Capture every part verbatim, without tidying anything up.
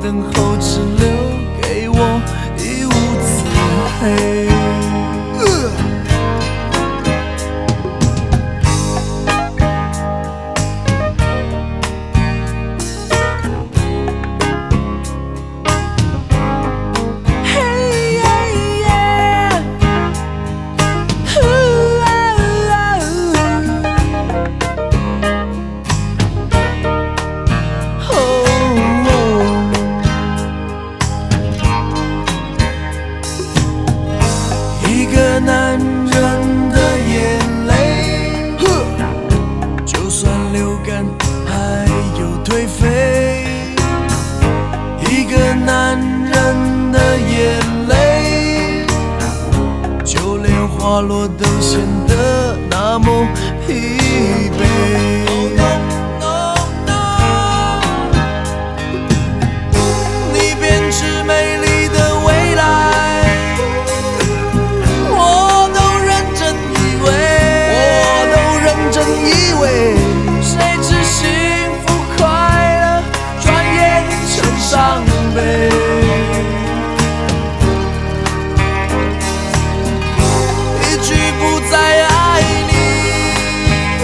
等候，只留给我一无自黑。一个男人的眼泪，就算流干还有颓废。一个男人的眼泪，就连滑落都显得那么疲惫。你编织美丽的未来，以为谁知幸福快乐转眼成伤悲。一句不再爱你，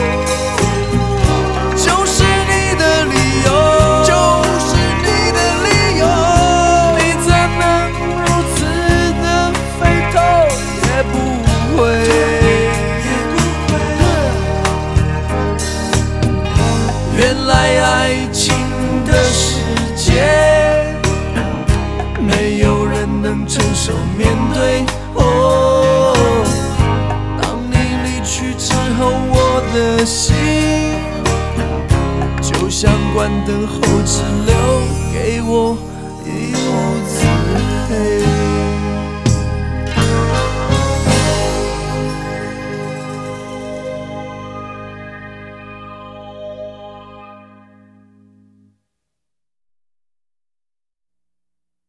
就是你的理由，就是你的理由。你怎能如此的回头也不回？原来爱情的世界，没有人能承受面对。哦，当你离去之后，我的心就像关灯后，只留给我一无自黑。